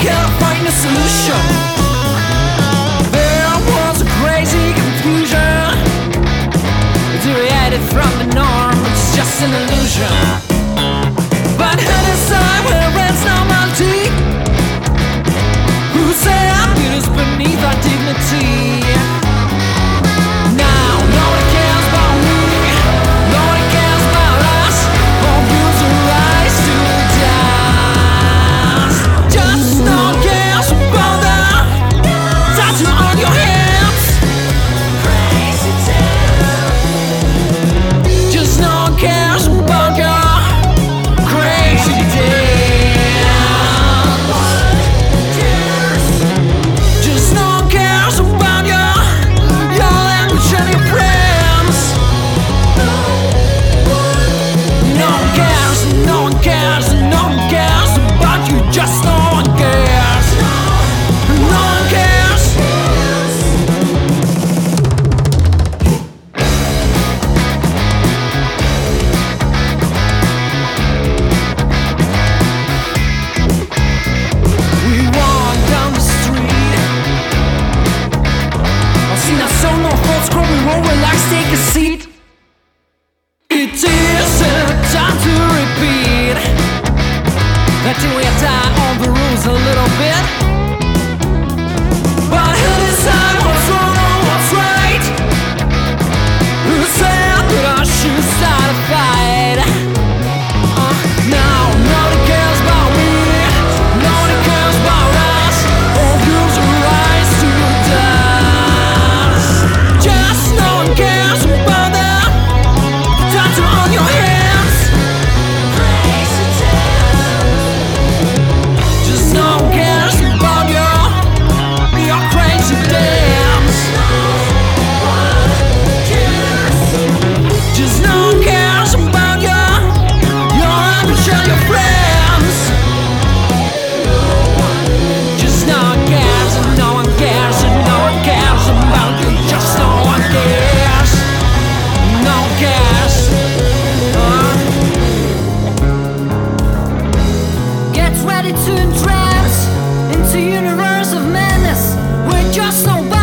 can't find a solution. There was a crazy confusion, deviated from the norm, it's just an illusion. But who decide where ends normality? Who say our beauty's beneath our dignity? Now nobody cares about me, nobody cares about us. All views are rise to the dust. Just no one cares about the tattoo on your hands. Crazy town. Just no one cares about your crazy dance. Just no one cares about your language and your friends. No one cares, no one cares, no one cares about you. Just no one cares. No one cares. We walk down the street. I've seen our soul, no thoughts, grow, we won't relax, take a seat. It isn't time to repeat that we tie all the rules a little bit. But who decide what's wrong or what's right? Who said that I should start a fight? Now nobody cares about me, nobody cares about us. All views are rise to the dust. Just no one cares about the tattoo on your hands. Just no one cares about your crazy dance. Just no one cares about your average and your friends. Just no one cares, and no one cares, and no one cares about you. Just no one cares. No one cares. Get ready to entrance into universe of madness where just nobody